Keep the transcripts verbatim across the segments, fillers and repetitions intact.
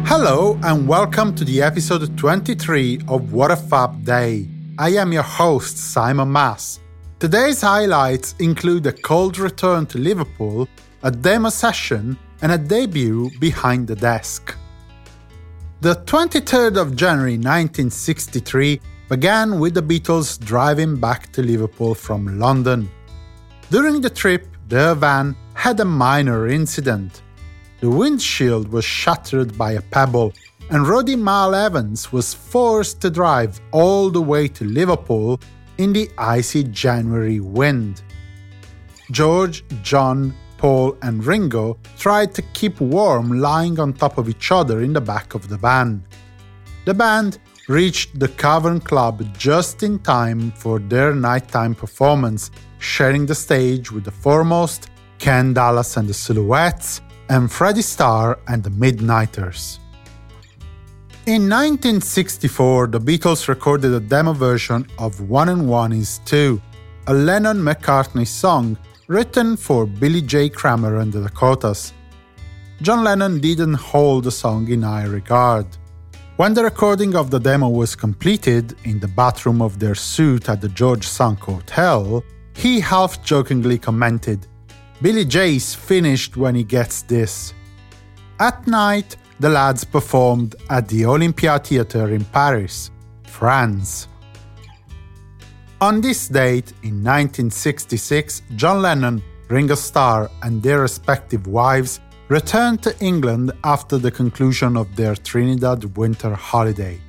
Hello and welcome to the episode twenty-three of What a Fab Day. I am your host, Simon Mas. Today's highlights include a cold return to Liverpool, a demo session, and a debut behind the desk. The twenty-third of January nineteen sixty-three began with the Beatles driving back to Liverpool from London. During the trip, their van had a minor incident. The windshield was shattered by a pebble, and Roddy Mal Evans was forced to drive all the way to Liverpool in the icy January wind. George, John, Paul and Ringo tried to keep warm lying on top of each other in the back of the van. The band reached the Cavern Club just in time for their nighttime performance, sharing the stage with the Foremost, Ken Dallas and the Silhouettes, and Freddie Starr and the Midnighters. In nineteen sixty-four, the Beatles recorded a demo version of One and One is Two, a Lennon-McCartney song written for Billy J. Kramer and the Dakotas. John Lennon didn't hold the song in high regard. When the recording of the demo was completed in the bathroom of their suite at the George Sunk Hotel, he half-jokingly commented, "Billy J's finished when he gets this." At night, the lads performed at the Olympia Theatre in Paris, France. On this date, in nineteen sixty-six, John Lennon, Ringo Starr and their respective wives returned to England after the conclusion of their Trinidad winter holiday.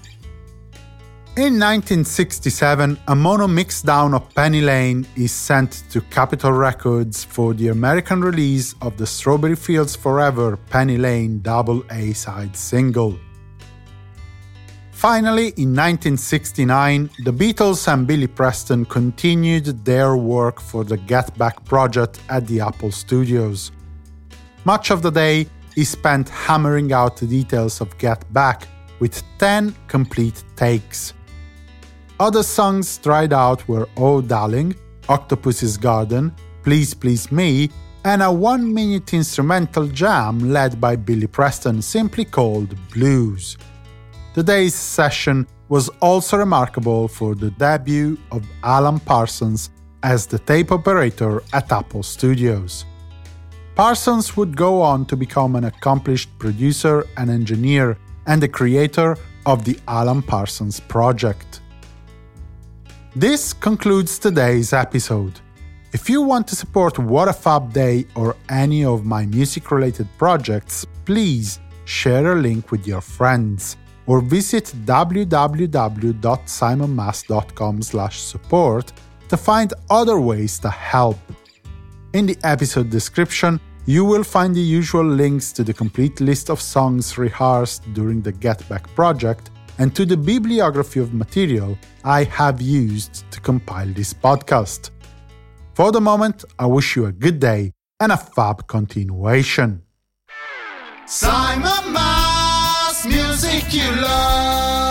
In nineteen sixty-seven, a mono mixdown of Penny Lane is sent to Capitol Records for the American release of the Strawberry Fields Forever Penny Lane double A-side single. Finally, in nineteen sixty-nine, the Beatles and Billy Preston continued their work for the Get Back project at the Apple Studios. Much of the day is spent hammering out the details of Get Back, with ten complete takes. Other songs tried out were Oh Darling, Octopus's Garden, Please Please Me, and a one-minute instrumental jam led by Billy Preston simply called Blues. The day's session was also remarkable for the debut of Alan Parsons as the tape operator at Apple Studios. Parsons would go on to become an accomplished producer and engineer and the creator of the Alan Parsons Project. This concludes today's episode. If you want to support What a Fab Day or any of my music-related projects, please share a link with your friends or visit w w w dot simon mas dot com slash support to find other ways to help. In the episode description, you will find the usual links to the complete list of songs rehearsed during the Get Back project and to the bibliography of material I have used to compile this podcast. For the moment, I wish you a good day and a fab continuation. Simon Mas, music you love.